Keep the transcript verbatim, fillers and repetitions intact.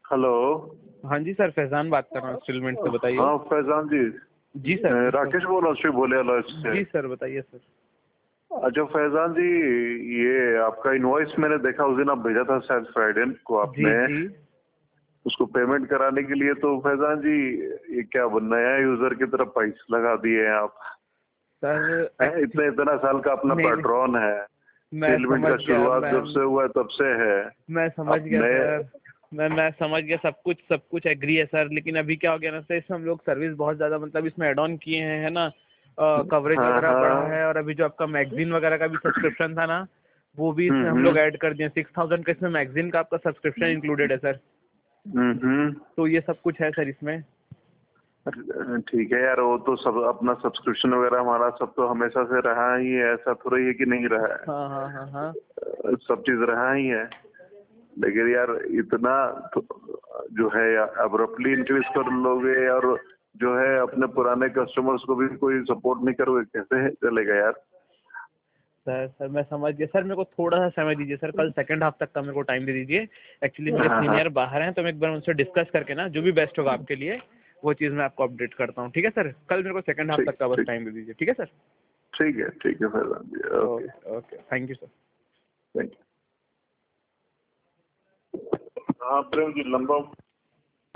Hello. हाँ जी sir, Faizan बात कर रहा हूँ इंस्टॉलमेंट से, बताइए। हाँ फैजान जी। जी सर। राकेश बोल रहा हूँ बोले अलॉय से। जी सर, बताइए सर। अच्छा फैजान जी, ये आपका इनवॉइस मैंने देखा उस दिन आप भेजा था शायद फ्राइडे को आपने। जी जी। उसको पेमेंट कराने के लिए तो फैजान जी ये क्या नया यूजर की तरफ पैसे लगा दिए हैं आप। सर इतना इतना साल का अपना नहीं, पैट्रॉन है, मैं सेलमेंट समझ का गया। शुरुआत मैं जब से हुआ है तब से है। मैं समझ आप गया नए। सर। मैं मैं समझ गया, सब कुछ सब कुछ एग्री है सर, लेकिन अभी क्या हो गया ना सर, इसमें हम लोग सर्विस बहुत ज़्यादा मतलब इसमें ऐड ऑन किए हैं, है ना। कवरेज हाँ वगैरह बढ़ा हाँ। है, और अभी जो आपका मैगजीन वगैरह का भी सब्सक्रिप्शन था ना, वो भी इसमें हम हम्म लोग ऐड कर दिए। सिक्स थाउजेंड का इसमें मैगजीन का आपका सब्सक्रिप्शन इंक्लूडेड है सर। हम्म। तो ये सब कुछ है सर इसमें। ठीक है यार, वो तो सब अपना सब्सक्रिप्शन वगैरह हमारा सब तो हमेशा से रहा ही है, ऐसा थोड़ा ही है कि नहीं रहा है। हाँ हाँ हाँ हाँ। सब चीज रहा ही है, लेकिन यार इतना तो जो है अब्रप्टली इंक्रीज कर लोगे और जो है अपने पुराने कस्टमर्स को भी कोई सपोर्ट नहीं करोगे, कैसे चलेगा यार। सर सर मैं समझ गया सर, मेरे को थोड़ा सा समय दीजिए सर, कल सेकंड हाफ तक का मेरे को टाइम दे दीजिए। एक्चुअली मेरे हाँ हाँ। सीनियर बाहर हैं, तो मैं एक बार उनसे डिस्कस करके ना जो भी बेस्ट होगा आपके लिए वो चीज़ मैं आपको अपडेट करता हूँ। ठीक है सर, कल मेरे को सेकंड हाफ ठीक तक का बस ठीक। टाइम दे दीजिए। ठीक है सर। ठीक है ठीक है Faizan ji, okay. Okay okay, thank you sir. Thank you. हाँ प्रेम जी लंबा